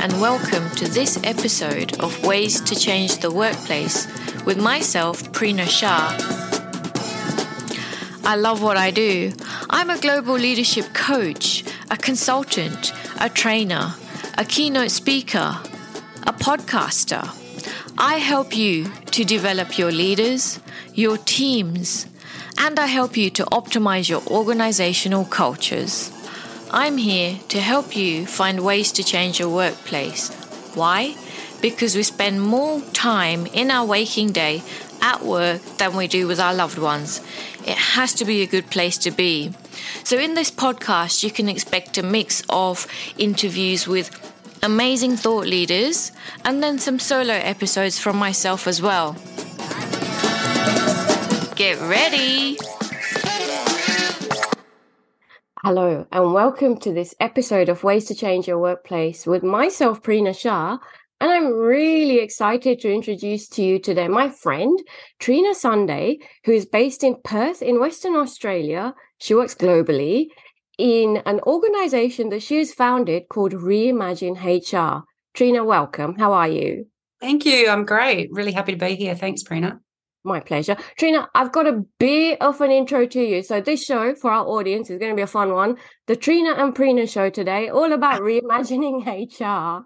and welcome to this episode of Ways to Change the Workplace with myself, Prina Shah. I love what I do. I'm a global leadership coach, a consultant, a trainer, a keynote speaker, a podcaster. I help you to develop your leaders, your teams, and I help you to optimize your organizational cultures. I'm here to help you find ways to change your workplace. Why? Because we spend more time in our waking day at work than we do with our loved ones. It has to be a good place to be. So in this podcast, you can expect a mix of interviews with amazing thought leaders and then some solo episodes from myself as well. Get ready! Hello and welcome to this episode of Ways to Change Your Workplace with myself, Prina Shah. And I'm really excited to introduce to you today my friend, Trina Sunday, who is based in Perth in Western Australia. She works globally in an organization that she has founded called Reimagine HR. Trina, welcome. How are you? Thank you. I'm great. Really happy to be here. Thanks, Prina. My pleasure. Trina, I've got a bit of an intro to you. So this show for our audience is going to be a fun one. The Trina and Prina show today, all about reimagining HR.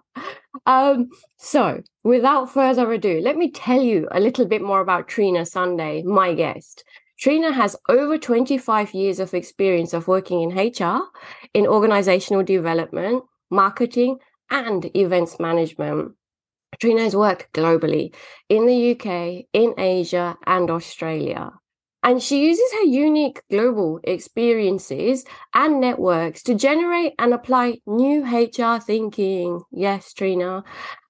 So without further ado, let me tell you a little bit more about Trina Sunday, my guest. Trina has over 25 years of experience of working in HR, in organizational development, marketing, and events management. Trina has worked globally in the UK, in Asia, and Australia. And she uses her unique global experiences and networks to generate and apply new HR thinking. Yes, Trina.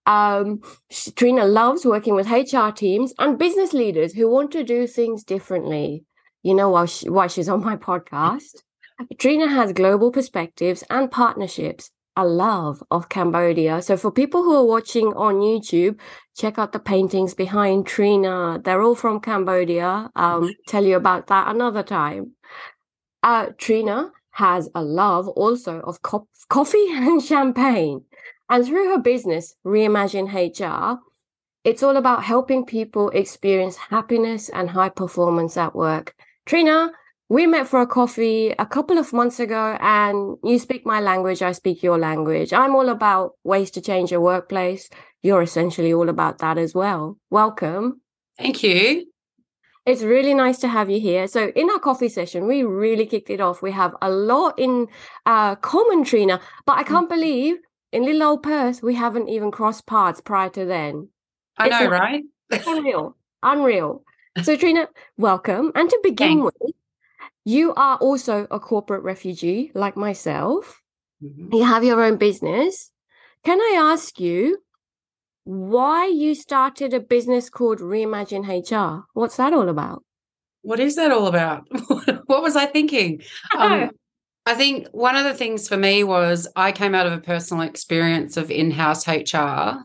Trina loves working with HR teams and business leaders who want to do things differently. You know why she's on my podcast? Trina has global perspectives and partnerships, a love of Cambodia. So for people who are watching on YouTube, check out the paintings behind Trina. They're all from Cambodia. Tell you about that another time. Trina has a love also of coffee and champagne. And through her business, Reimagine HR, it's all about helping people experience happiness and high performance at work. Trina, we met for a coffee a couple of months ago and you speak my language, I speak your language. I'm all about ways to change your workplace. You're essentially all about that as well. Welcome. Thank you. It's really nice to have you here. So in our coffee session, we really kicked it off. We have a lot in common, Trina, but I can't believe in little old Perth, we haven't even crossed paths prior to then. I know, right? Unreal. So Trina, welcome. And to begin with, you are also a corporate refugee like myself. Mm-hmm. You have your own business. Can I ask you why you started a business called Reimagine HR? What's that all about? What is that all about? What was I thinking? I think one of the things for me was I came out of a personal experience of in-house HR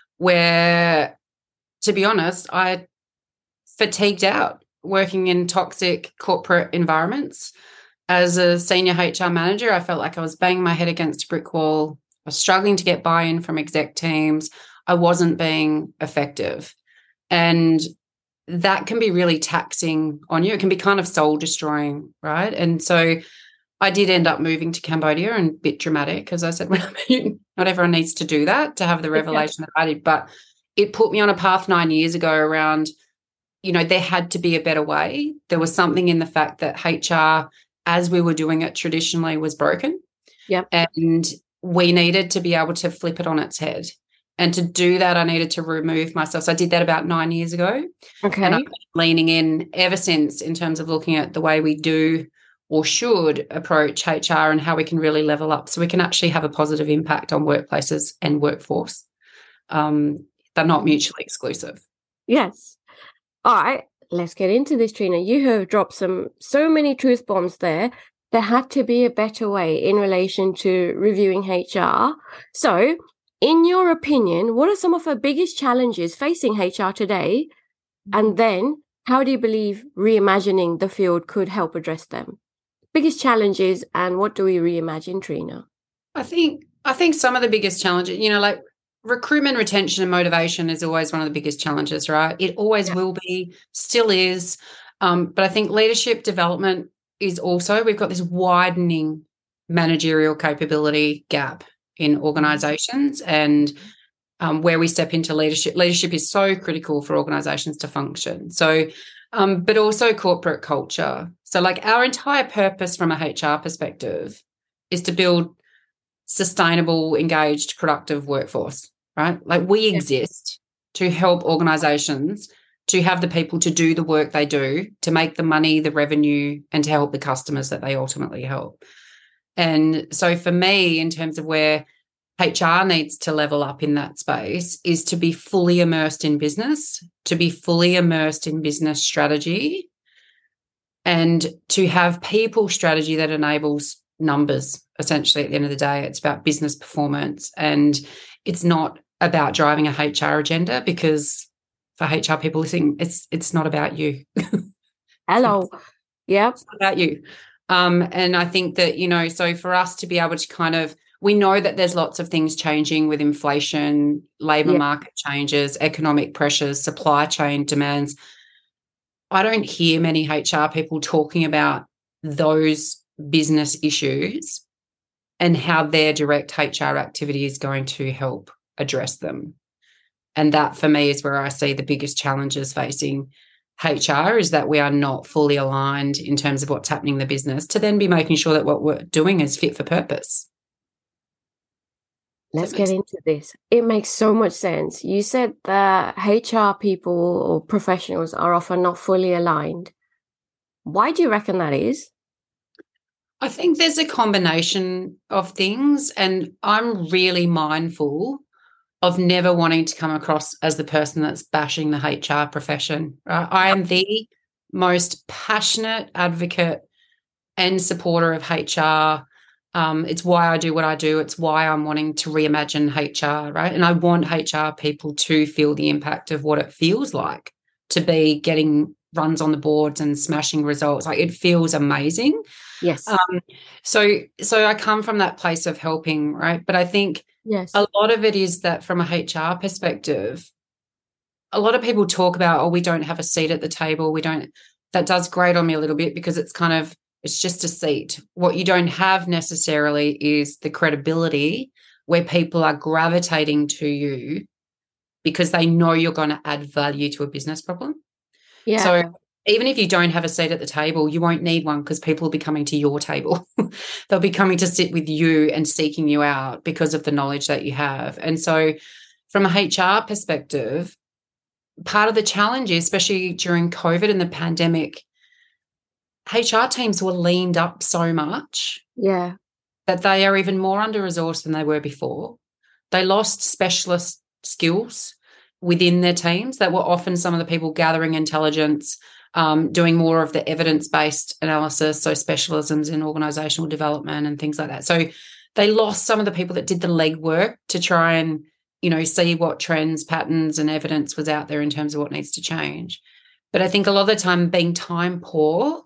where, to be honest, I fatigued out working in toxic corporate environments. As a senior HR manager, I felt like I was banging my head against a brick wall. I was struggling to get buy-in from exec teams. I wasn't being effective. And that can be really taxing on you. It can be kind of soul-destroying, right? And so I did end up moving to Cambodia, and a bit dramatic, because I said, well, not everyone needs to do that to have the revelation that I did. But it put me on a path 9 years ago around, there had to be a better way. There was something in the fact that HR, as we were doing it traditionally, was broken. Yep. And we needed to be able to flip it on its head. And to do that, I needed to remove myself. So I did that about 9 years ago. Okay. And I've been leaning in ever since in terms of looking at the way we do or should approach HR and how we can really level up so we can actually have a positive impact on workplaces and workforce. They're not mutually exclusive. Yes. All right, let's get into this, Trina. You have dropped so many truth bombs there. There had to be a better way in relation to reviewing HR. So, in your opinion, what are some of the biggest challenges facing HR today? And then, how do you believe reimagining the field could help address them? Biggest challenges and what do we reimagine, Trina? I think I think some of the biggest challenges, like recruitment, retention, and motivation is always one of the biggest challenges, right? It always will be, still is. But I think leadership development is also, we've got this widening managerial capability gap in organizations, and where we step into leadership. Leadership is so critical for organizations to function. So, but also corporate culture. So like our entire purpose from a HR perspective is to build sustainable, engaged, productive workforce, right? Like we exist to help organizations to have the people to do the work they do, to make the money, the revenue, and to help the customers that they ultimately help. And so for me, in terms of where HR needs to level up in that space, is to be fully immersed in business, to be fully immersed in business strategy, and to have people strategy that enables numbers. Essentially, at the end of the day, it's about business performance, and it's not about driving a HR agenda, because for HR people listening, it's not about you. Hello. Yeah. It's not about you. And I think that, so for us to be able to we know that there's lots of things changing with inflation, labor market changes, economic pressures, supply chain demands. I don't hear many HR people talking about those business issues and how their direct HR activity is going to help address them. And that, for me, is where I see the biggest challenges facing HR, is that we are not fully aligned in terms of what's happening in the business, to then be making sure that what we're doing is fit for purpose. Let's get into this. It makes so much sense. You said that HR people or professionals are often not fully aligned. Why do you reckon that is? I think there's a combination of things, and I'm really mindful of never wanting to come across as the person that's bashing the HR profession. I am the most passionate advocate and supporter of HR. It's why I do what I do. It's why I'm wanting to reimagine HR, right? And I want HR people to feel the impact of what it feels like to be getting runs on the boards and smashing results. Like, it feels amazing. Yes. So I come from that place of helping, right? But I think a lot of it is that from a HR perspective, a lot of people talk about, we don't have a seat at the table. That does grate on me a little bit, because it's just a seat. What you don't have necessarily is the credibility where people are gravitating to you because they know you're going to add value to a business problem. Yeah. So even if you don't have a seat at the table, you won't need one, because people will be coming to your table. They'll be coming to sit with you and seeking you out because of the knowledge that you have. And so from a HR perspective, part of the challenge is, especially during COVID and the pandemic, HR teams were leaned up so much that they are even more under-resourced than they were before. They lost specialist skills within their teams that were often some of the people gathering intelligence, doing more of the evidence-based analysis, so specialisms in organisational development and things like that. So they lost some of the people that did the legwork to try and, see what trends, patterns and evidence was out there in terms of what needs to change. But I think a lot of the time, being time poor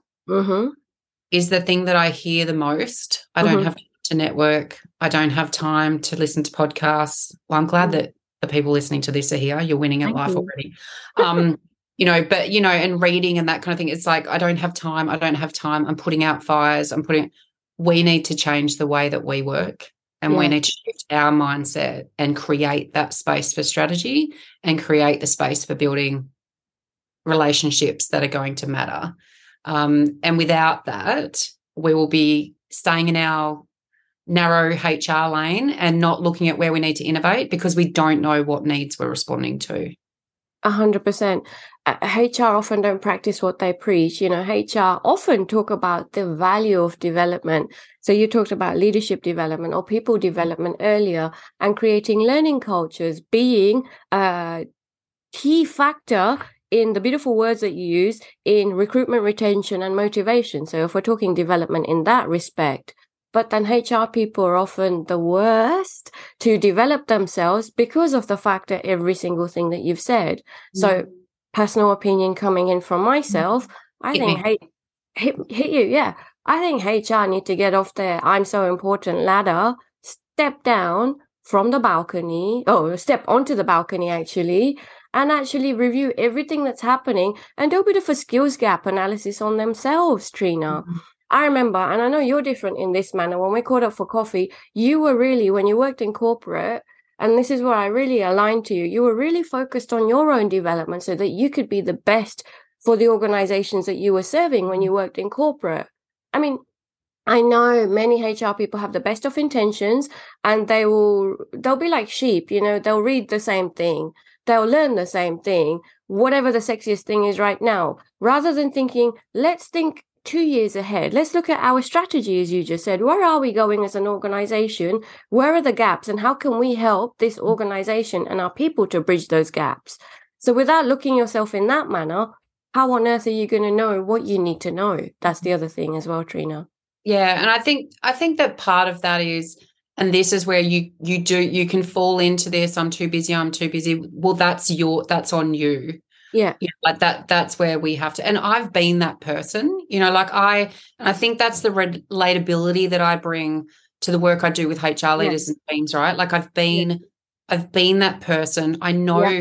is the thing that I hear the most. I don't have time to network. I don't have time to listen to podcasts. Well, I'm glad that the people listening to this are here. You're winning at life already. And reading and that kind of thing. It's like, I don't have time. I'm putting out fires. We need to change the way that we work, and we need to shift our mindset and create that space for strategy and create the space for building relationships that are going to matter. And without that, we will be staying in our narrow HR lane and not looking at where we need to innovate, because we don't know what needs we're responding to. 100%. HR often don't practice what they preach. HR often talk about the value of development. So you talked about leadership development or people development earlier, and creating learning cultures being a key factor in the beautiful words that you use in recruitment, retention, and motivation. So if we're talking development in that respect, but then HR people are often the worst to develop themselves because of the fact that every single thing that you've said. So personal opinion coming in from myself, I think hit you. Yeah. I think HR need to get off their I'm so important ladder, step down from the balcony, or step onto the balcony actually, and actually review everything that's happening and do a bit of a skills gap analysis on themselves, Trina. Mm-hmm. I remember, and I know you're different in this manner, when we caught up for coffee, you were really, when you worked in corporate, and this is where I really aligned to you, you were really focused on your own development so that you could be the best for the organizations that you were serving when you worked in corporate. I mean, I know many HR people have the best of intentions, and they'll be like sheep, they'll read the same thing. They'll learn the same thing, whatever the sexiest thing is right now, rather than thinking, let's think 2 years ahead. Let's look at our strategy, as you just said. Where are we going as an organization? Where are the gaps, and how can we help this organization and our people to bridge those gaps? So without looking yourself in that manner, how on earth are you going to know what you need to know? That's the other thing as well, Trina. Yeah, and I think that part of that is, and this is where you can fall into this, I'm too busy. Well, that's on you. Yeah. Like that's where we have to, and I've been that person, I think that's the relatability that I bring to the work I do with HR leaders and teams, right? Like I've been that person. I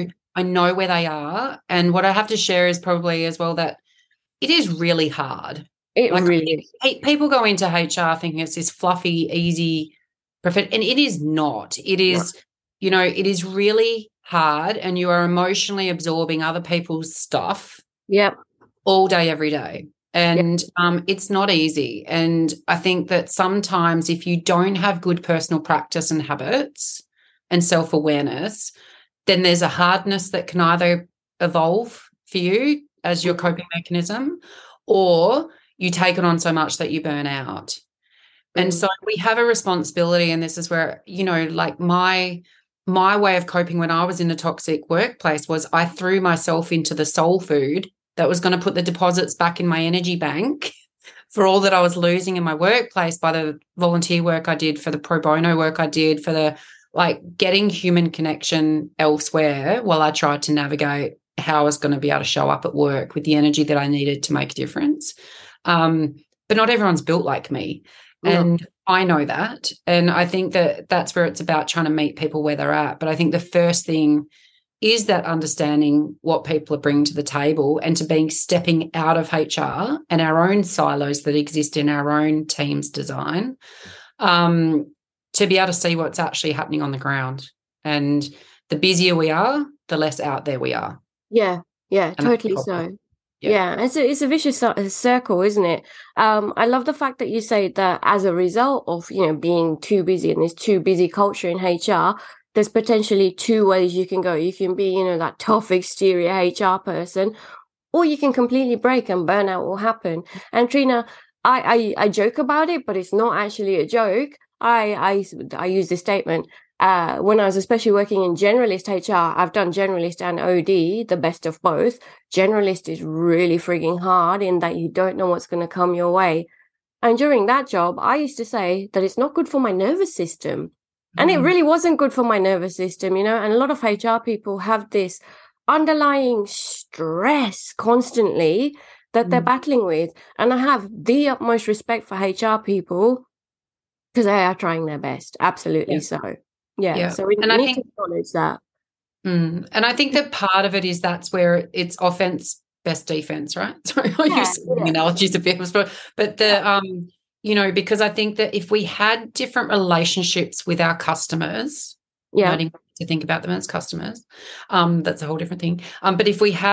know where they are, and what I have to share is probably as well that it is really hard. It really is. People go into HR thinking it's this fluffy, easy, perfect, and it is not. It is, it is really hard, and you are emotionally absorbing other people's stuff. Yep. All day, every day. And it's not easy. And I think that sometimes if you don't have good personal practice and habits and self-awareness, then there's a hardness that can either evolve for you as your coping mechanism, or you take it on so much that you burn out. And so we have a responsibility, and this is where, like my way of coping when I was in a toxic workplace was I threw myself into the soul food that was going to put the deposits back in my energy bank for all that I was losing in my workplace by the volunteer work I did, for the pro bono work I did, for the getting human connection elsewhere, while I tried to navigate how I was going to be able to show up at work with the energy that I needed to make a difference. But not everyone's built like me. And I know that. And I think that that's where it's about trying to meet people where they're at. But I think the first thing is that understanding what people are bringing to the table, and to stepping out of HR and our own silos that exist in our own team's design, to be able to see what's actually happening on the ground. And the busier we are, the less out there we are. Yeah, totally so. Yeah, it's a vicious circle, isn't it? I love the fact that you say that as a result of, being too busy and this too busy culture in HR, there's potentially two ways you can go. You can be, that tough exterior HR person, or you can completely break and burnout will happen. And Trina, I joke about it, but it's not actually a joke. I use this statement. When I was especially working in generalist HR, I've done generalist and OD, the best of both. Generalist is really frigging hard in that you don't know what's going to come your way. And during that job, I used to say that it's not good for my nervous system. And it really wasn't good for my nervous system, and a lot of HR people have this underlying stress constantly that they're battling with. And I have the utmost respect for HR people because they are trying their best. Absolutely so. Yeah. So we need to acknowledge that. And I think that part of it is that's where it's offense, best defense, right? Sorry, I use analogies a bit, but because I think that if we had different relationships with our customers, noting to think about them as customers, that's a whole different thing. But if we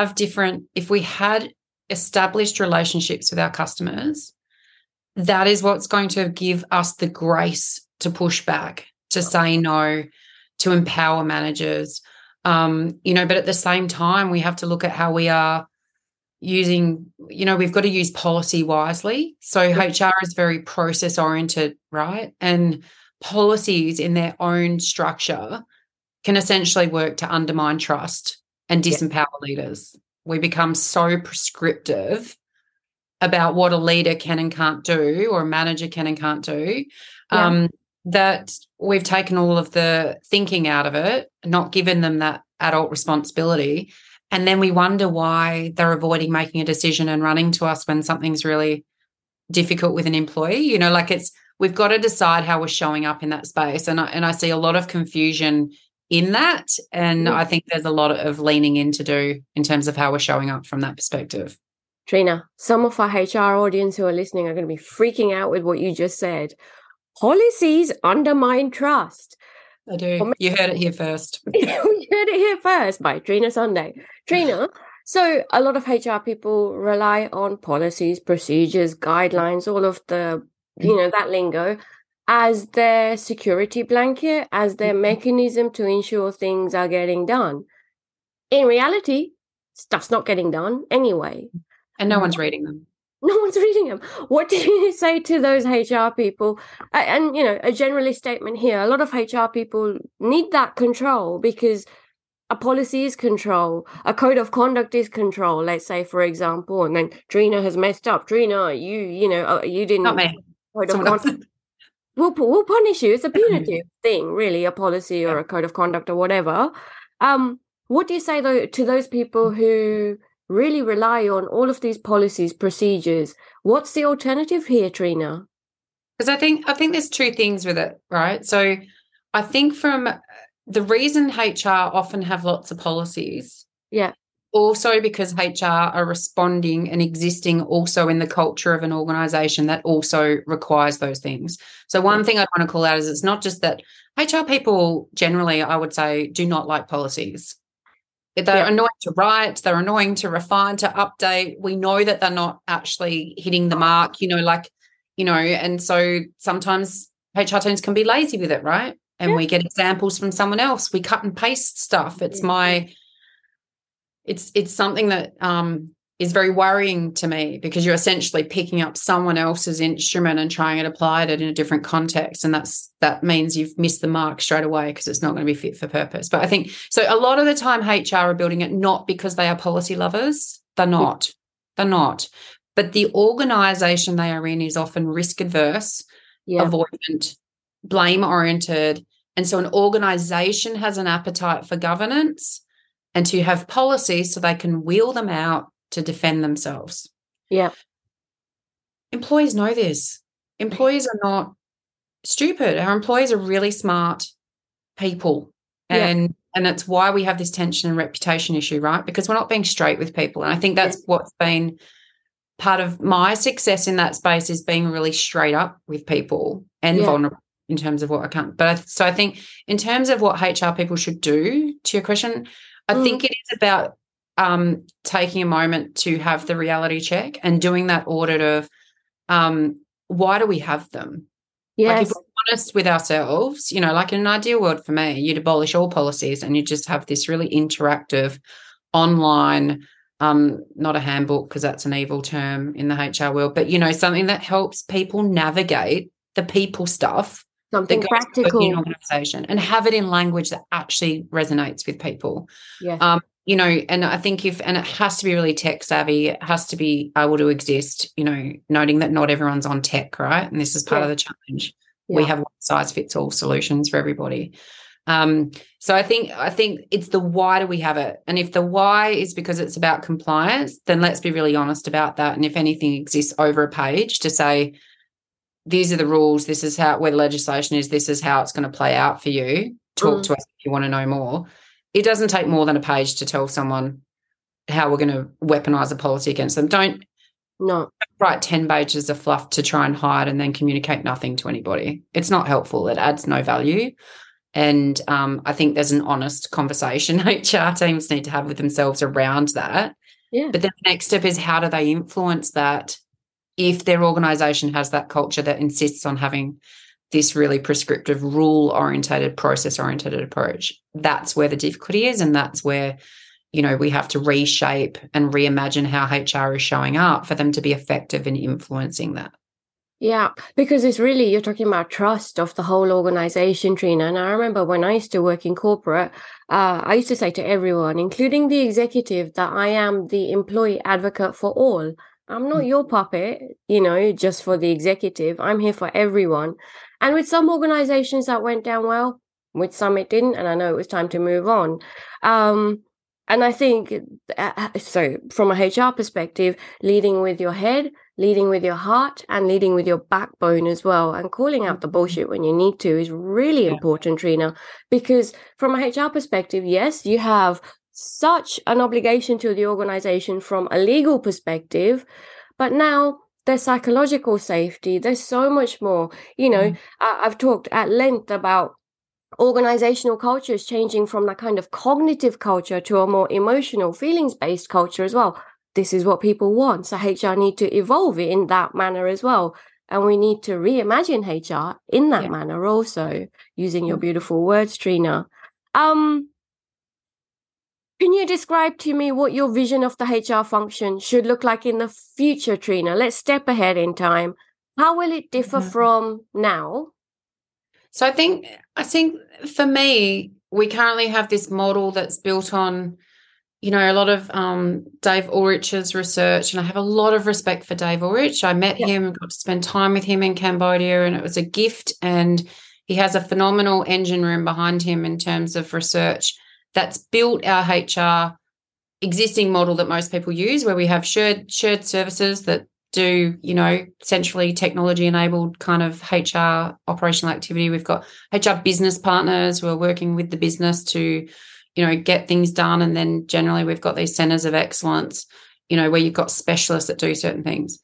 had established relationships with our customers, that is what's going to give us the grace to push back, to say no, to empower managers. But at the same time, we have to look at how we are using, we've got to use policy wisely. So HR is very process oriented, right? And policies in their own structure can essentially work to undermine trust and disempower leaders. We become so prescriptive about what a leader can and can't do, or a manager can and can't do, that we've taken all of the thinking out of it, not given them that adult responsibility. And then we wonder why they're avoiding making a decision and running to us when something's really difficult with an employee. we've got to decide how we're showing up in that space. And I see a lot of confusion in that. And I think there's a lot of leaning in to do in terms of how we're showing up from that perspective. Trina, some of our HR audience who are listening are going to be freaking out with what you just said. Policies undermine trust. I do. You heard it here first. You heard it here first by Trina Sunday. Trina, so a lot of HR people rely on policies, procedures, guidelines, all of the, that lingo as their security blanket, as their mechanism to ensure things are getting done. In reality, stuff's not getting done anyway. And no one's reading them. No one's reading them. What do you say to those HR people? And, a generalist statement here. A lot of HR people need that control because a policy is control. A code of conduct is control, let's say, for example. And then Trina has messed up. Trina, you didn't. Not me. Code of conduct. We'll punish you. It's a punitive thing, really, a policy or a code of conduct or whatever. What do you say, though, to those people who really rely on all of these policies, procedures? What's the alternative here, Trina? Because I think there's two things with it, right? So I think from the reason HR often have lots of policies, also because HR are responding and existing also in the culture of an organisation that also requires those things. So one thing I'd want to call out is it's not just that HR people generally, I would say, do not like policies. They're annoying to write, they're annoying to refine, to update. We know that they're not actually hitting the mark, and so sometimes HR teams can be lazy with it, right? And we get examples from someone else. We cut and paste stuff. It's it's something that is very worrying to me because you're essentially picking up someone else's instrument and trying to apply it in a different context. And that means you've missed the mark straight away because it's not going to be fit for purpose. But I think, so a lot of the time HR are building it not because they are policy lovers. They're not. But the organisation they are in is often risk adverse, avoidant, blame oriented. And so an organisation has an appetite for governance and to have policies so they can wheel them out to defend themselves. Yeah. Employees know this. Employees are not stupid. Our employees are really smart people. And it's why we have this tension and reputation issue, right? Because we're not being straight with people. And I think that's what's been part of my success in that space is being really straight up with people and vulnerable in terms of what I can't. But so I think in terms of what HR people should do, to your question, I think it is about taking a moment to have the reality check and doing that audit of why do we have them? Yes. Like if we're honest with ourselves, like in an ideal world for me, you'd abolish all policies and you just have this really interactive online, not a handbook because that's an evil term in the HR world, but, something that helps people navigate the people stuff. Something practical. In organisation and have it in language that actually resonates with people. Yes. And I think and it has to be really tech savvy, it has to be able to exist, noting that not everyone's on tech, right? And this is part of the challenge. Yeah. We have one size fits all solutions for everybody. So I think it's the why do we have it? And if the why is because it's about compliance, then let's be really honest about that. And if anything exists over a page to say, these are the rules, this is where the legislation is, this is how it's going to play out for you. Talk to us if you want to know more. It doesn't take more than a page to tell someone how we're going to weaponize a policy against them. Don't write 10 pages of fluff to try and hide and then communicate nothing to anybody. It's not helpful. It adds no value. And I think there's an honest conversation HR teams need to have with themselves around that. Yeah. But then the next step is how do they influence that if their organisation has that culture that insists on having this really prescriptive, rule-orientated, process-orientated approach. That's where the difficulty is, and that's where, we have to reshape and reimagine how HR is showing up for them to be effective in influencing that. Yeah, because it's really, you're talking about trust of the whole organisation, Trina. And I remember when I used to work in corporate, I used to say to everyone, including the executive, that I am the employee advocate for all. I'm not your puppet, just for the executive. I'm here for everyone. And with some organizations that went down well, with some it didn't. And I know it was time to move on. And I think, so from a HR perspective, leading with your head, leading with your heart, and leading with your backbone as well, and calling out the bullshit when you need to is really important, Trina, because from a HR perspective, yes, you have such an obligation to the organization from a legal perspective, but now there's psychological safety. There's so much more. I've talked at length about organizational culture is changing from that kind of cognitive culture to a more emotional, feelings-based culture as well. This is what people want. So HR need to evolve it in that manner as well. And we need to reimagine HR in that manner also, using your beautiful words, Trina. Can you describe to me what your vision of the HR function should look like in the future, Trina? Let's step ahead in time. How will it differ from now? So I think for me, we currently have this model that's built on, a lot of Dave Ulrich's research, and I have a lot of respect for Dave Ulrich. I met him, got to spend time with him in Cambodia, and it was a gift. And he has a phenomenal engine room behind him in terms of research that's built our HR existing model that most people use, where we have shared services that do, centrally technology-enabled kind of HR operational activity. We've got HR business partners who are working with the business to, get things done. And then generally we've got these centers of excellence, where you've got specialists that do certain things.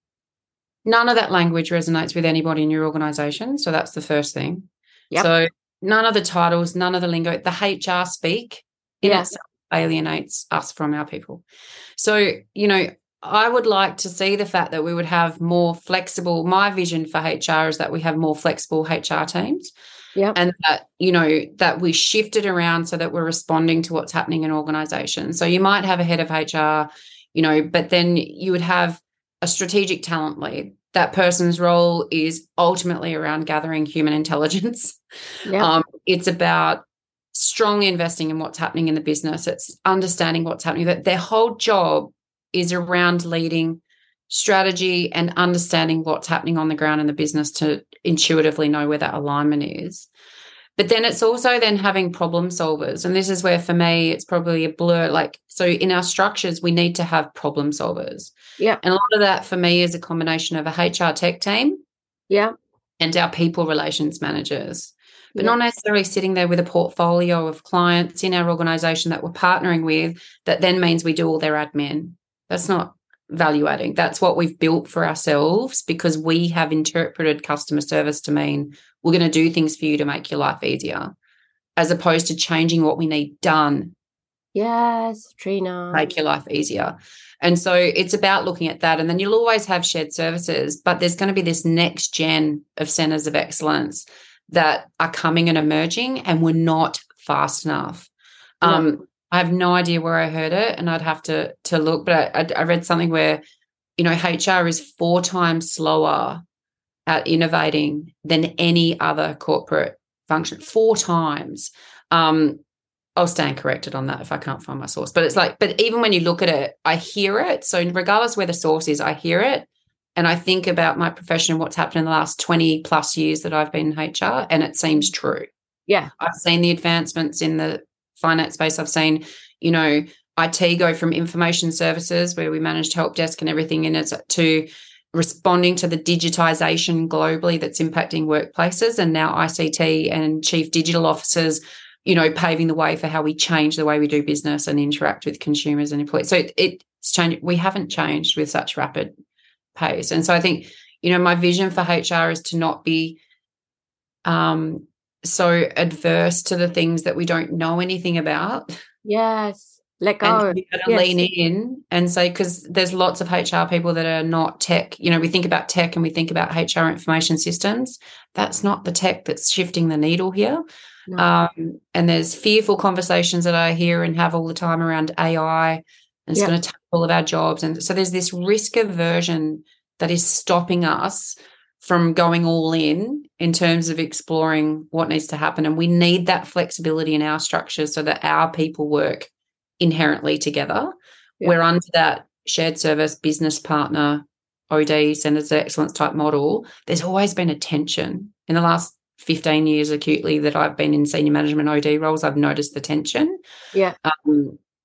None of that language resonates with anybody in your organization. So that's the first thing. Yep. So none of the titles, none of the lingo, the HR speak in itself alienates us from our people. So, I would like to see the fact that we would have more flexible. My vision for HR is that we have more flexible HR teams. Yeah. And that, that we shift it around so that we're responding to what's happening in organizations. So you might have a head of HR, but then you would have a strategic talent lead. That person's role is ultimately around gathering human intelligence. Yeah. It's about strongly investing in what's happening in the business. It's understanding what's happening. That their whole job is around leading strategy and understanding what's happening on the ground in the business to intuitively know where that alignment is. But then it's also then having problem solvers. And this is where, for me, it's probably a blur. So in our structures, we need to have problem solvers. Yeah. And a lot of that for me is a combination of a HR tech team. Yeah. And our people relations managers. But not necessarily sitting there with a portfolio of clients in our organization that we're partnering with, that then means we do all their admin. That's not value adding. That's what we've built for ourselves because we have interpreted customer service to mean we're going to do things for you to make your life easier, as opposed to changing what we need done. Yes, Trina. Make your life easier. And so it's about looking at that. And then you'll always have shared services, but there's going to be this next gen of centers of excellence that are coming and emerging, and we're not fast enough. No. I have no idea where I heard it, and I'd have to look, but I read something where, HR is 4 times slower at innovating than any other corporate function. 4 times. I'll stand corrected on that if I can't find my source. But it's but even when you look at it, I hear it. So regardless where the source is, I hear it. And I think about my profession and what's happened in the last 20 plus years that I've been in HR, and it seems true. Yeah. I've seen the advancements in the finance space. I've seen, IT go from information services where we managed help desk and everything in it to responding to the digitization globally that's impacting workplaces, and now ICT and chief digital officers, paving the way for how we change the way we do business and interact with consumers and employees. So it's changed. We haven't changed with such rapid pace. And so I think, my vision for HR is to not be so adverse to the things that we don't know anything about. Yes. Let go. And you got to lean in and say, because there's lots of HR people that are not tech. We think about tech and we think about HR information systems. That's not the tech that's shifting the needle here. No. And there's fearful conversations that I hear and have all the time around AI, and it's going to take all of our jobs. And so there's this risk aversion that is stopping us from going all in terms of exploring what needs to happen. And we need that flexibility in our structures so that our people work inherently together. We're under that shared service business partner, OD, centers of excellence type model. There's always been a tension. In the last 15 years acutely that I've been in senior management OD roles, I've noticed the tension. Yeah.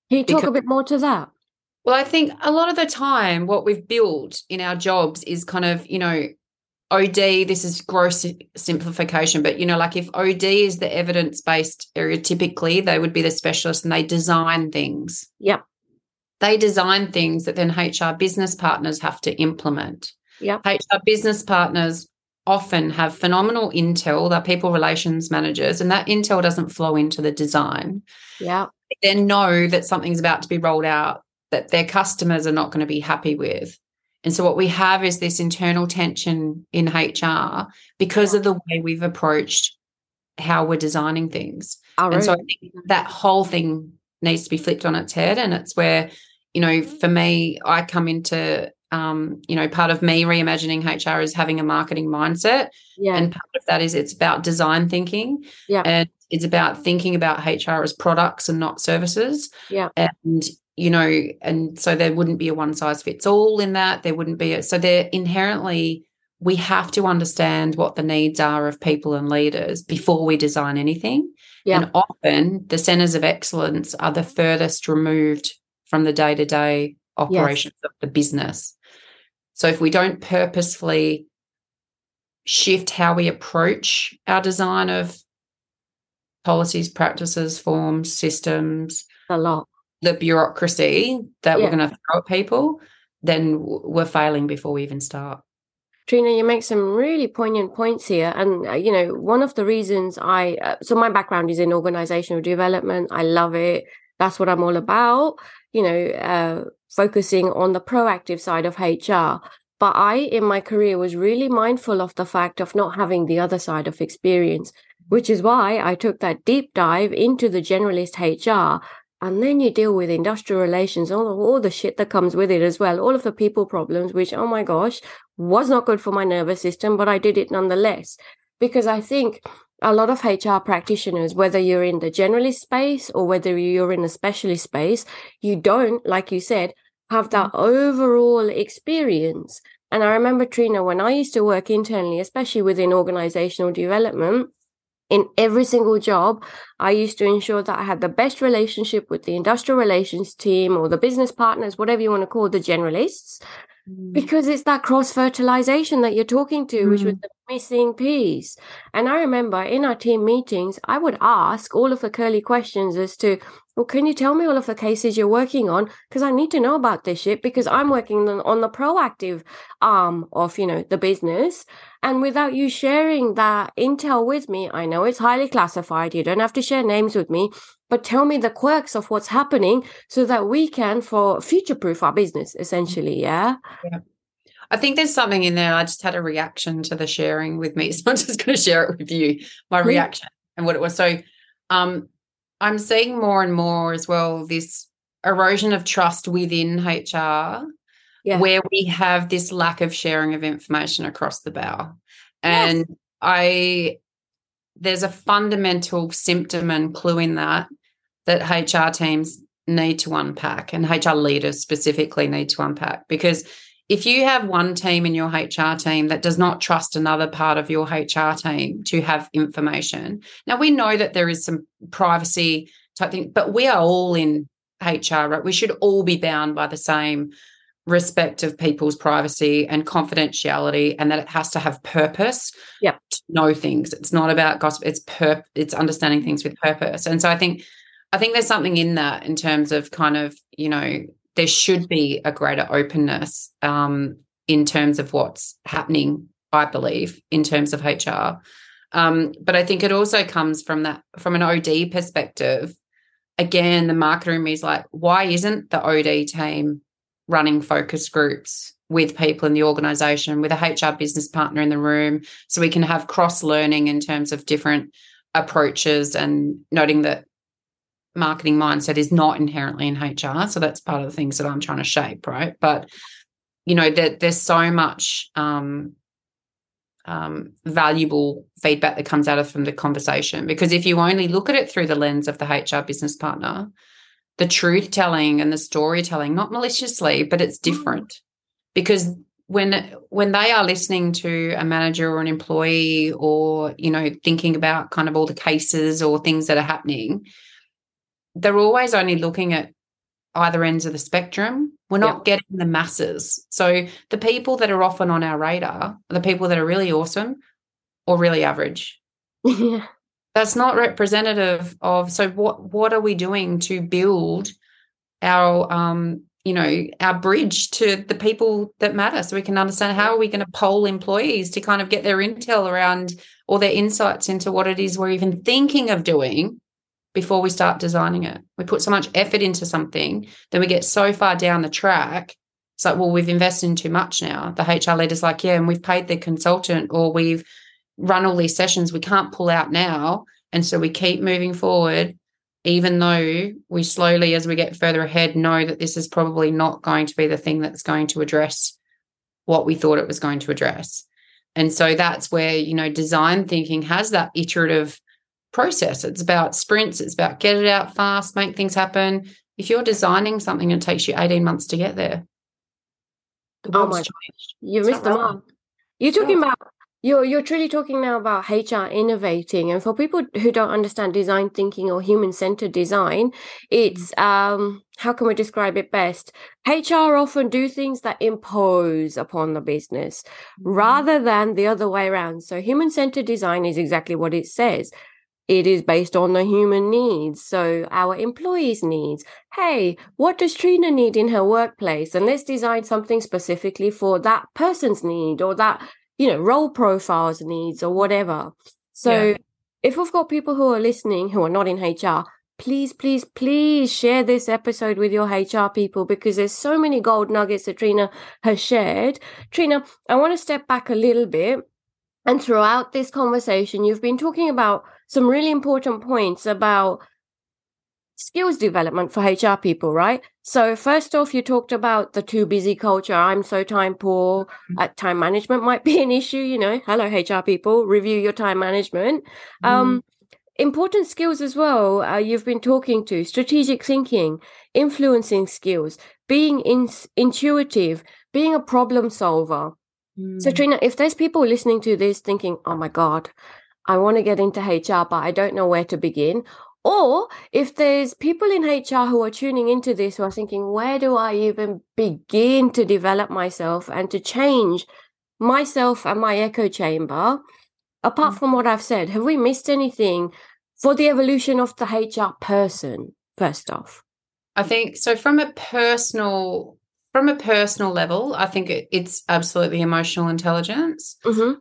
Can you talk a bit more to that? Well, I think a lot of the time what we've built in our jobs is kind of, OD, this is gross simplification, but, like if OD is the evidence-based area, typically they would be the specialist and they design things. Yep. They design things that then HR business partners have to implement. Yep. HR business partners often have phenomenal intel. They're people relations managers, and that intel doesn't flow into the design. Yeah. They then know that something's about to be rolled out that their customers are not going to be happy with. And so what we have is this internal tension in HR because of the way we've approached how we're designing things. And so I think that whole thing needs to be flipped on its head. And it's where, for me, I come into, part of me reimagining HR is having a marketing mindset. Yeah. And part of that is it's about design thinking. Yeah. And it's about thinking about HR as products and not services. Yeah. And and so there wouldn't be a one size fits all in that. There wouldn't be so they're inherently, we have to understand what the needs are of people and leaders before we design anything. Yeah. And often the centers of excellence are the furthest removed from the day-to-day operations of the business. So if we don't purposefully shift how we approach our design of policies, practices, forms, systems, the bureaucracy that we're going to throw at people, then we're failing before we even start. Trina, you make some really poignant points here. And, one of the reasons so my background is in organizational development. I love it. That's what I'm all about, focusing on the proactive side of HR. But in my career, was really mindful of the fact of not having the other side of experience, which is why I took that deep dive into the generalist HR. And then you deal with industrial relations, all the shit that comes with it as well, all of the people problems, which, oh my gosh, was not good for my nervous system, but I did it nonetheless. Because I think a lot of HR practitioners, whether you're in the generalist space or whether you're in a specialist space, you don't, like you said, have that overall experience. And I remember, Trina, when I used to work internally, especially within organizational development, in every single job, I used to ensure that I had the best relationship with the industrial relations team or the business partners, whatever you want to call the generalists, because it's that cross-fertilization that you're talking to, which was the missing piece. And I remember in our team meetings, I would ask all of the curly questions as to, well, can you tell me all of the cases you're working on? Because I need to know about this shit, because I'm working on the proactive arm of, the business. And without you sharing that intel with me, I know it's highly classified. You don't have to share names with me, but tell me the quirks of what's happening so that we can future-proof our business, essentially. Yeah. I think there's something in there. I just had a reaction to the sharing with me. So I'm just going to share it with you, my reaction and what it was. So I'm seeing more and more as well this erosion of trust within HR, where we have this lack of sharing of information across the bow. And there's a fundamental symptom and clue in that HR teams need to unpack, and HR leaders specifically need to unpack. Because if you have one team in your HR team that does not trust another part of your HR team to have information, now we know that there is some privacy type thing, but we are all in HR, right? We should all be bound by the same respect of people's privacy and confidentiality, and that it has to have purpose to know things. It's not about gossip. It's understanding things with purpose. And so I think there's something in that in terms of kind of, there should be a greater openness in terms of what's happening, I believe, in terms of HR. But I think it also comes from an OD perspective. Again, the marketer in me is like, why isn't the OD team running focus groups with people in the organisation, with a HR business partner in the room, so we can have cross-learning in terms of different approaches, and noting that marketing mindset is not inherently in HR. So that's part of the things that I'm trying to shape, right? But, there's so much valuable feedback that comes out from the conversation, because if you only look at it through the lens of the HR business partner, the truth telling and the storytelling, not maliciously, but it's different. Because when they are listening to a manager or an employee, or, thinking about kind of all the cases or things that are happening, they're always only looking at either ends of the spectrum. We're not getting the masses. So the people that are often on our radar are the people that are really awesome or really average. Yeah. That's not representative of, so what are we doing to build our our bridge to the people that matter, so we can understand how are we going to poll employees to kind of get their intel around or their insights into what it is we're even thinking of doing before we start designing it. We put so much effort into something, then we get so far down the track. It's like, well, we've invested in too much now. The HR leader's like, yeah, and we've paid the consultant or we've run all these sessions. We can't pull out now. And so we keep moving forward, even though we slowly, as we get further ahead, know that this is probably not going to be the thing that's going to address what we thought it was going to address. And so that's where, design thinking has that iterative process. It's about sprints. It's about get it out fast, make things happen. If you're designing something and it takes you 18 months to get there, the world's changed. You missed the mark. You're talking about, you're truly talking now about HR innovating. And for people who don't understand design thinking or human-centered design, it's, how can we describe it best? HR often do things that impose upon the business rather than the other way around. So human-centered design is exactly what it says. It is based on the human needs. So our employees' needs. Hey, what does Trina need in her workplace? And let's design something specifically for that person's need or that, role profiles needs or whatever. So if we've got people who are listening who are not in HR, please, please, please share this episode with your HR people, because there's so many gold nuggets that Trina has shared. Trina, I want to step back a little bit. And throughout this conversation, you've been talking about some really important points about skills development for HR people, right? So first off, you talked about the too busy culture. I'm so time poor. Time management might be an issue, Hello, HR people, review your time management. Important skills as well. You've been talking to strategic thinking, influencing skills, being intuitive, being a problem solver. So Trina, if there's people listening to this thinking, oh my God, I want to get into HR, but I don't know where to begin. Or if there's people in HR who are tuning into this who are thinking, where do I even begin to develop myself and to change myself and my echo chamber? Apart from what I've said, have we missed anything for the evolution of the HR person, first off? I think so. From a personal level, I think it's absolutely emotional intelligence.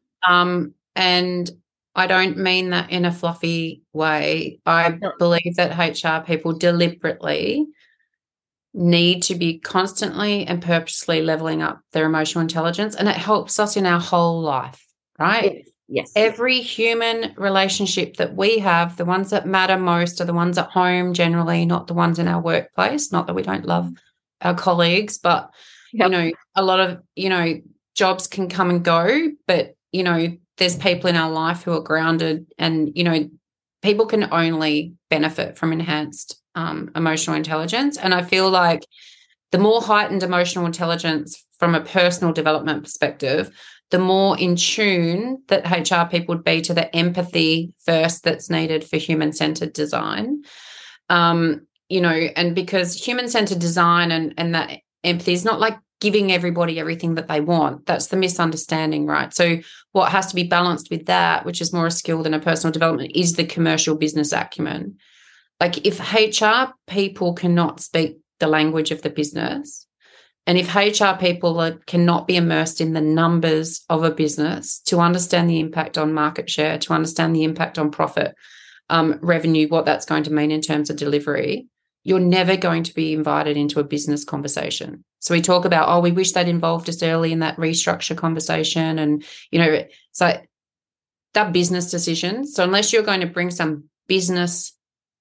And I don't mean that in a fluffy way. I believe that HR people deliberately need to be constantly and purposely leveling up their emotional intelligence, and it helps us in our whole life, right? Yes. Every human relationship that we have, the ones that matter most are the ones at home generally, not the ones in our workplace. Not that we don't love our colleagues, but a lot of jobs can come and go, but there's people in our life who are grounded, and people can only benefit from enhanced emotional intelligence. And I feel like the more heightened emotional intelligence from a personal development perspective, the more in tune that HR people would be to the empathy first that's needed for human-centered design. And because human-centered design and that empathy is not like giving everybody everything that they want. That's the misunderstanding, right? So what has to be balanced with that, which is more a skill than a personal development, is the commercial business acumen. Like if HR people cannot speak the language of the business, and if HR people cannot be immersed in the numbers of a business to understand the impact on market share, to understand the impact on profit, revenue, what that's going to mean in terms of delivery, you're never going to be invited into a business conversation. So we talk about, we wish they'd involved us early in that restructure conversation. And, so that business decision. So unless you're going to bring some business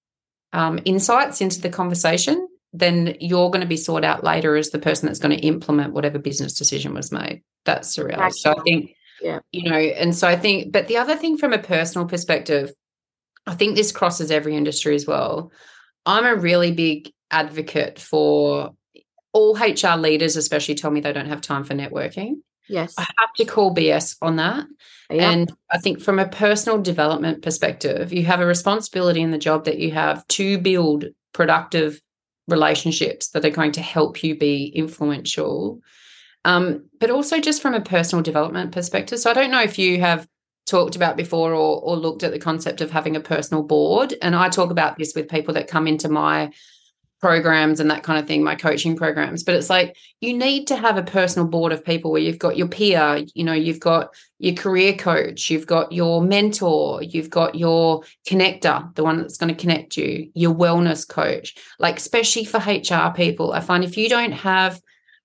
insights into the conversation, then you're going to be sought out later as the person that's going to implement whatever business decision was made. That's the reality. So I think, and so I think, but the other thing from a personal perspective, I think this crosses every industry as well. I'm a really big advocate for all HR leaders, especially tell me they don't have time for networking. Yes. I have to call BS on that. Yep. And I think from a personal development perspective, you have a responsibility in the job that you have to build productive relationships that are going to help you be influential. But also just from a personal development perspective. So I don't know if you have talked about before or looked at the concept of having a personal board. And I talk about this with people that come into my programs and that kind of thing, my coaching programs. But it's like you need to have a personal board of people where you've got your peer, you've got your career coach, you've got your mentor, you've got your connector, the one that's going to connect you, your wellness coach. Like, especially for HR people, I find if you don't have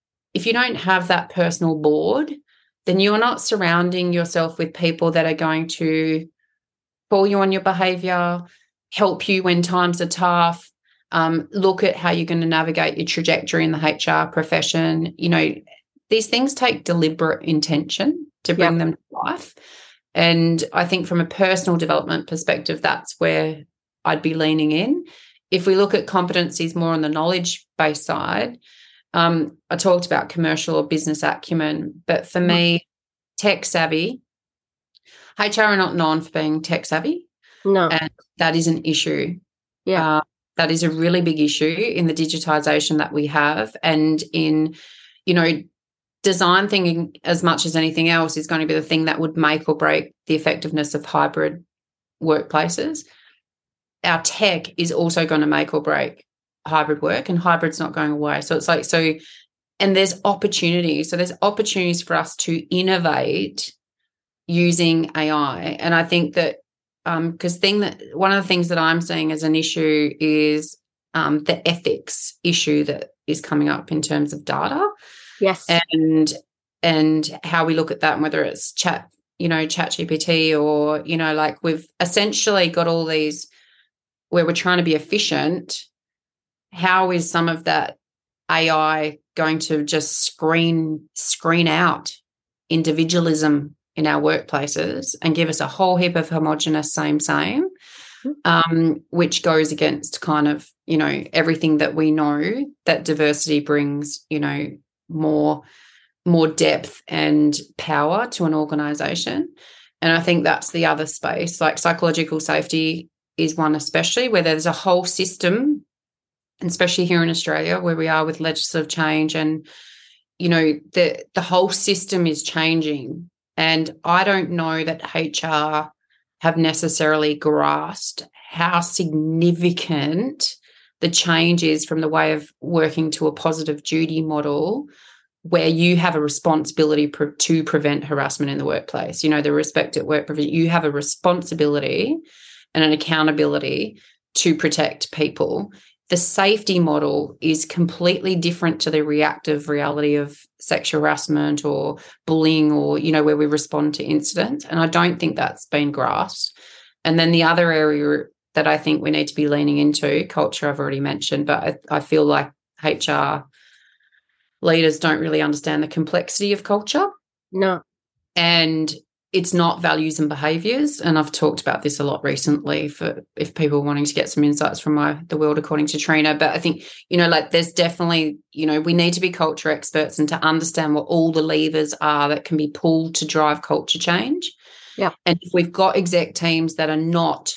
that personal board, then you are not surrounding yourself with people that are going to call you on your behavior, help you when times are tough, look at how you're going to navigate your trajectory in the HR profession. These things take deliberate intention to bring them to life. And I think from a personal development perspective, that's where I'd be leaning in. If we look at competencies more on the knowledge-based side, I talked about commercial or business acumen, but for me, tech savvy, HR are not known for being tech savvy. No. And that is an issue. Yeah. That is a really big issue in the digitization that we have, and in, design thinking as much as anything else is going to be the thing that would make or break the effectiveness of hybrid workplaces. Our tech is also going to make or break hybrid work, and hybrid's not going away. So it's like, and there's opportunities. So there's opportunities for us to innovate using AI. And I think that because one of the things that I'm seeing as an issue is the ethics issue that is coming up in terms of data. Yes. And how we look at that, and whether it's ChatGPT or, like we've essentially got all these where we're trying to be efficient. How is some of that AI going to just screen out individualism in our workplaces and give us a whole heap of homogenous same, which goes against kind of, everything that we know that diversity brings, more depth and power to an organisation. And I think that's the other space. Like psychological safety is one, especially where there's a whole system, and especially here in Australia where we are with legislative change, and, the whole system is changing. And I don't know that HR have necessarily grasped how significant the change is from the way of working to a positive duty model where you have a responsibility to prevent harassment in the workplace. The Respect at Work, you have a responsibility and an accountability to protect people. The safety model is completely different to the reactive reality of sexual harassment or bullying or, where we respond to incidents. And I don't think that's been grasped. And then the other area that I think we need to be leaning into, culture I've already mentioned, but I feel like HR leaders don't really understand the complexity of culture. No. And it's not values and behaviours. And I've talked about this a lot recently for if people are wanting to get some insights from The World According to Trina. But I think, there's definitely, we need to be culture experts and to understand what all the levers are that can be pulled to drive culture change. Yeah. And if we've got exec teams that are not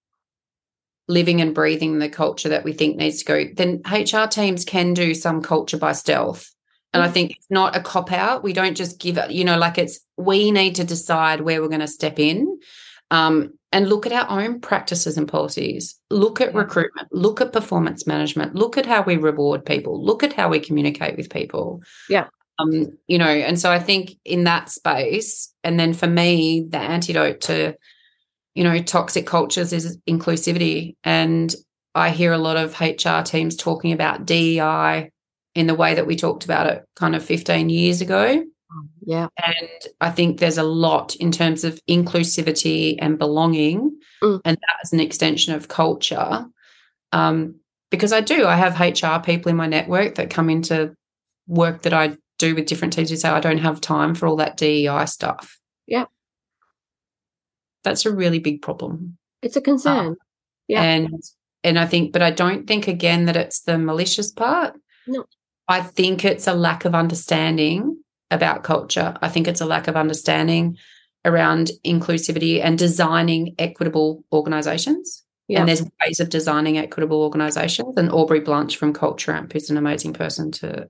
living and breathing the culture that we think needs to go, then HR teams can do some culture by stealth. And I think it's not a cop-out. We don't just give it, we need to decide where we're going to step in and look at our own practices and policies, look at recruitment, look at performance management, look at how we reward people, look at how we communicate with people. Yeah. And so I think in that space, and then for me, the antidote to, toxic cultures is inclusivity. And I hear a lot of HR teams talking about DEI in the way that we talked about it kind of 15 years ago. Yeah. And I think there's a lot in terms of inclusivity and belonging, and that is an extension of culture. Because I have HR people in my network that come into work that I do with different teams who say, I don't have time for all that DEI stuff. Yeah. That's a really big problem. It's a concern. And I think, but I don't think, again, that it's the malicious part. No. I think it's a lack of understanding about culture. I think it's a lack of understanding around inclusivity and designing equitable organisations. And there's ways of designing equitable organisations. And Aubrey Blanche from Culture Amp is an amazing person to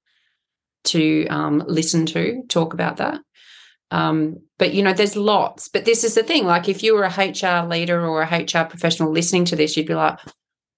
listen to talk about that. But, you know, there's lots. But this is the thing. Like, if you were a HR leader or a HR professional listening to this, you'd be like,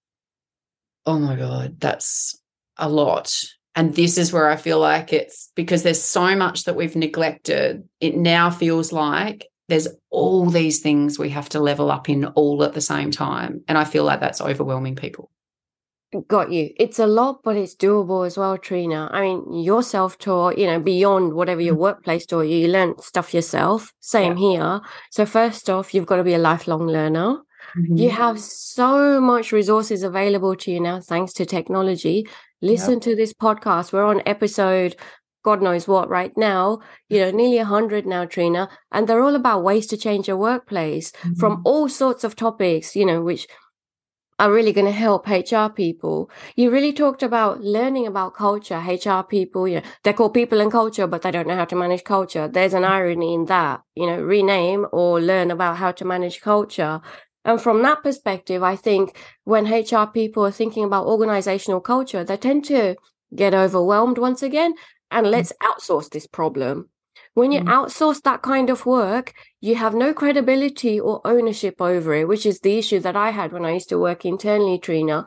oh, my God, that's a lot. And this is where I feel like it's because there's so much that we've neglected. It now feels like there's all these things we have to level up in all at the same time. And I feel like that's overwhelming people. Got you. It's a lot, but it's doable as well, Trina. I mean, your self-taught, you know, beyond whatever your workplace taught you, you learn stuff yourself. Same here. So first off, you've got to be a lifelong learner. You have so much resources available to you now, thanks to technology. Listen to this podcast. We're on episode God knows what right now, you know, nearly 100 now, Trina, and they're all about ways to change your workplace from all sorts of topics, you know, which are really going to help HR people. You really talked about learning about culture. HR people, you know, they're called people and culture, but they don't know how to manage culture. There's an irony in that, you know, rename or learn about how to manage culture. And from that perspective, I think when HR people are thinking about organizational culture, they tend to get overwhelmed once again. And let's outsource this problem. When you outsource that kind of work, you have no credibility or ownership over it, which is the issue that I had when I used to work internally, Trina.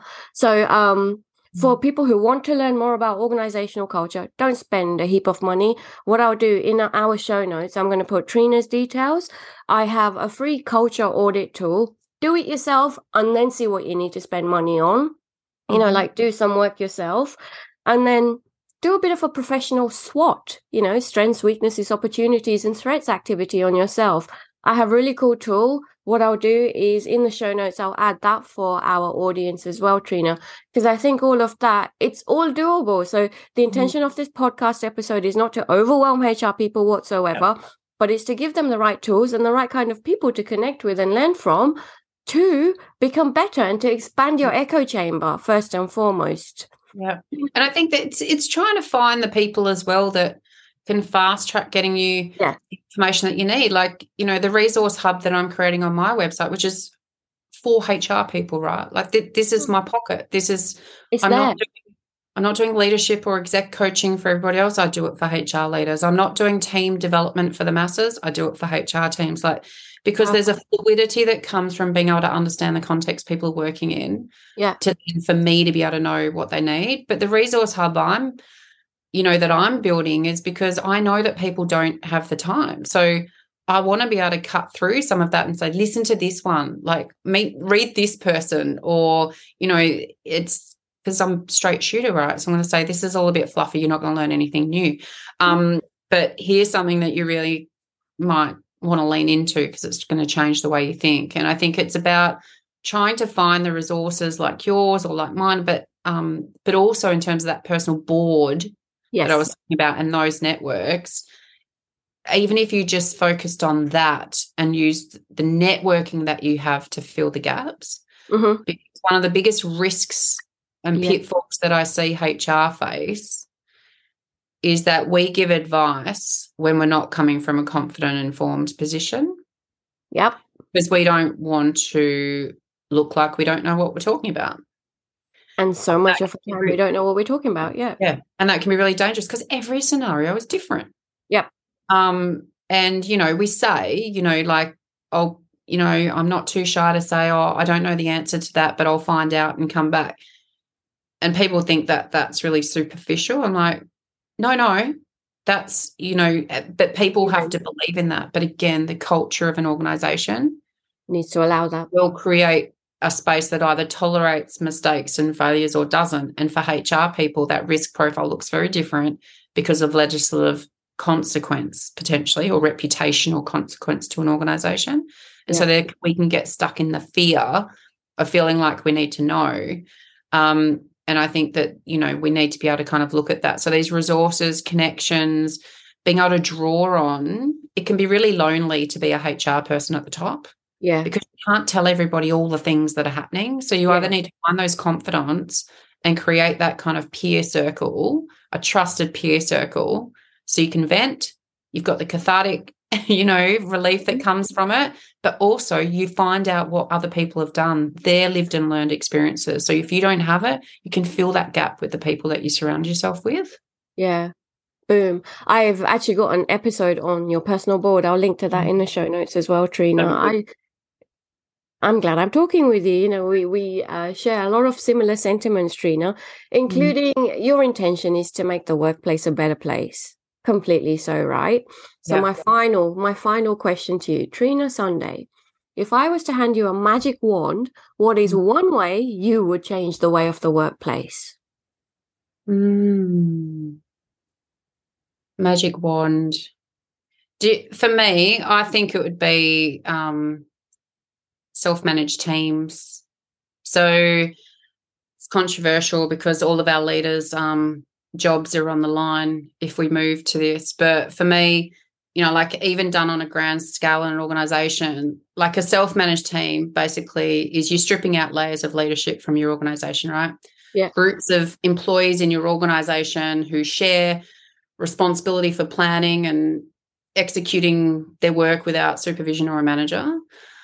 So for people who want to learn more about organizational culture, don't spend a heap of money. What I'll do in our show notes, I'm going to put Trina's details. I have a free culture audit tool. Do it yourself and then see what you need to spend money on. You know, like do some work yourself. And then do a bit of a professional SWOT, you know, strengths, weaknesses, opportunities, and threats activity on yourself. I have a really cool tool. What I'll do is in the show notes, I'll add that for our audience as well, Trina, because I think all of that, it's all doable. So the intention of this podcast episode is not to overwhelm HR people whatsoever, but it's to give them the right tools and the right kind of people to connect with and learn from to become better and to expand your echo chamber first and foremost. Yeah. And I think that it's trying to find the people as well that can fast track getting you the information that you need. Like, you know, the resource hub that I'm creating on my website, which is for HR people, right? Like this is my pocket. This is, I'm not doing leadership or exec coaching for everybody else. I do it for HR leaders. I'm not doing team development for the masses. I do it for HR teams. Like, because there's a fluidity that comes from being able to understand the context people are working in for me to be able to know what they need. But the resource hub that I'm building is because I know that people don't have the time. So I want to be able to cut through some of that and say, listen to this one, like read this person, or, you know, it's because I'm straight shooter, right? So I'm going to say, this is all a bit fluffy. You're not going to learn anything new. But here's something that you really might want to lean into because it's going to change the way you think. And I think it's about trying to find the resources like yours or like mine, but also in terms of that personal board that I was talking about and those networks, even if you just focused on that and used the networking that you have to fill the gaps, because one of the biggest risks and pitfalls that I see HR face is that we give advice when we're not coming from a confident, informed position. Yep. Because we don't want to look like we don't know what we're talking about. And so much of the time we don't know what we're talking about. Yeah. Yeah. And that can be really dangerous because every scenario is different. Yep. And, you know, we say, you know, like, oh, you know, I'm not too shy to say, oh, I don't know the answer to that, but I'll find out and come back. And people think that that's really superficial. I'm like, no, that's, you know, but people have to believe in that. But again, the culture of an organisation needs to allow that. Will create a space that either tolerates mistakes and failures or doesn't. And for HR people, that risk profile looks very different because of legislative consequence potentially or reputational consequence to an organisation. And so we can get stuck in the fear of feeling like we need to know. And I think that, you know, we need to be able to kind of look at that. So these resources, connections, being able to draw on, it can be really lonely to be a HR person at the top. Yeah. Because you can't tell everybody all the things that are happening. So you either need to find those confidants and create that kind of peer circle, a trusted peer circle, so you can vent. You've got the cathartic relief that comes from it. But also you find out what other people have done, their lived and learned experiences. So if you don't have it, you can fill that gap with the people that you surround yourself with. Yeah. Boom. I've actually got an episode on your personal board. I'll link to that in the show notes as well, Trina. I'm glad I'm talking with you. We share a lot of similar sentiments, Trina, including your intention is to make the workplace a better place. Completely so, right? So my final question to you, Trina Sunday, if I was to hand you a magic wand, what is one way you would change the way of the workplace? Magic wand. For me, I think it would be self-managed teams. So it's controversial because all of our leaders' jobs are on the line if we move to this. But for me, like even done on a grand scale in an organization, like a self-managed team basically is you stripping out layers of leadership from your organization, right? Yeah. Groups of employees in your organization who share responsibility for planning and executing their work without supervision or a manager.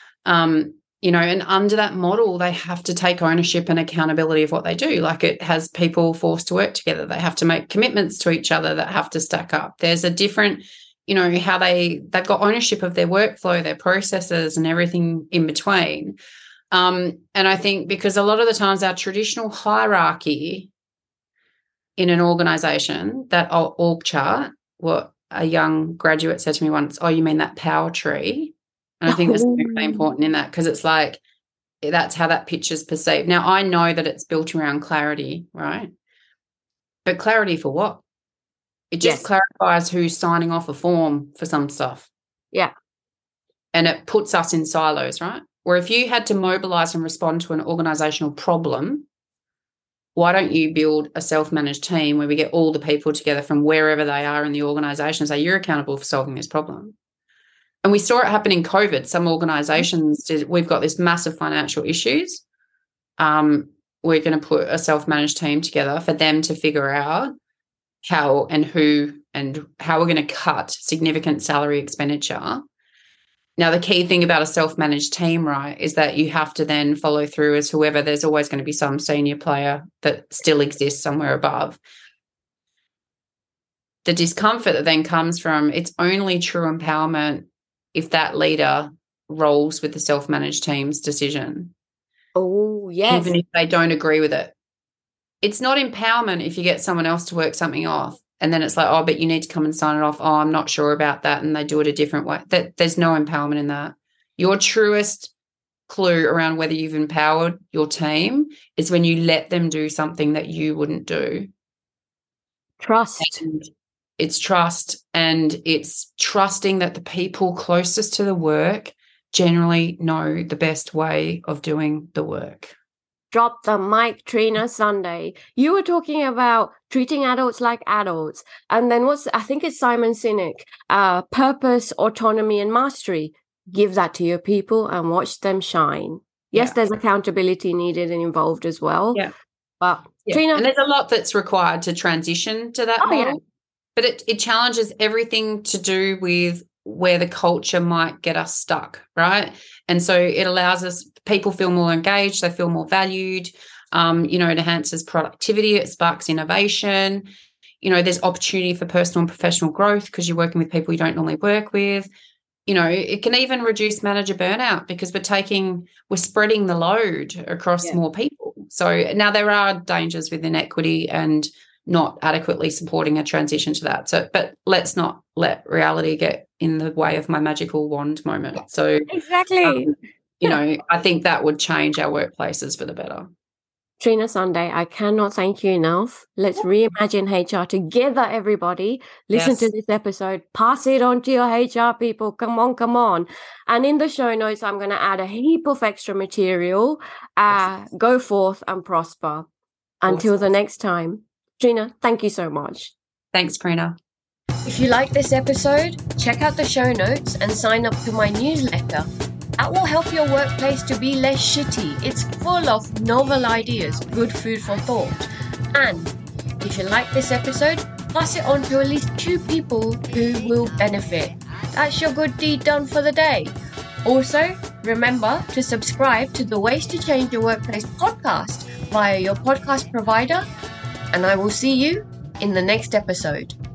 And under that model, they have to take ownership and accountability of what they do. Like it has people forced to work together. They have to make commitments to each other that have to stack up. There's a different, how they've got ownership of their workflow, their processes and everything in between. And I think because a lot of the times our traditional hierarchy in an organization, that org chart, what a young graduate said to me once, you mean that power tree? And I think that's very important in that because it's like that's how that picture's perceived. Now, I know that it's built around clarity, right? But clarity for what? It just clarifies who's signing off a form for some stuff. Yeah. And it puts us in silos, right? Where if you had to mobilize and respond to an organizational problem, why don't you build a self-managed team where we get all the people together from wherever they are in the organization and say, you're accountable for solving this problem? And we saw it happen in COVID. Some organizations we've got this massive financial issues. We're going to put a self-managed team together for them to figure out how and who and how we're going to cut significant salary expenditure. Now, the key thing about a self-managed team, right, is that you have to then follow through as whoever. There's always going to be some senior player that still exists somewhere above. The discomfort that then comes from it's only true empowerment if that leader rolls with the self-managed team's decision. Oh, yes. Even if they don't agree with it. It's not empowerment if you get someone else to work something off and then it's like, but you need to come and sign it off. I'm not sure about that, and they do it a different way. There's no empowerment in that. Your truest clue around whether you've empowered your team is when you let them do something that you wouldn't do. Trust. And it's trust, and it's trusting that the people closest to the work generally know the best way of doing the work. Drop the mic, Trina Sunday. You were talking about treating adults like adults. And then I think it's Simon Sinek, purpose, autonomy, and mastery. Give that to your people and watch them shine. Yes, there's accountability needed and involved as well. Yeah. But Trina. And there's a lot that's required to transition to that model. Yeah. But it challenges everything to do with where the culture might get us stuck, right? And so it allows us, people feel more engaged, they feel more valued, it enhances productivity, it sparks innovation, there's opportunity for personal and professional growth because you're working with people you don't normally work with. It can even reduce manager burnout because we're spreading the load across more people. So now there are dangers with inequity and not adequately supporting a transition to that. So, but let's not let reality get in the way of my magical wand moment. So exactly, I think that would change our workplaces for the better. Trina Sunday, I cannot thank you enough. Let's reimagine HR together, everybody. Listen to this episode. Pass it on to your HR people. Come on. And in the show notes, I'm going to add a heap of extra material. Go forth and prosper. Until the next time. Trina, thank you so much. Thanks, Prina. If you like this episode, check out the show notes and sign up to my newsletter. That will help your workplace to be less shitty. It's full of novel ideas, good food for thought. And if you like this episode, pass it on to at least 2 people who will benefit. that's your good deed done for the day. Also, remember to subscribe to the Ways to Change Your Workplace podcast via your podcast provider, and I will see you in the next episode.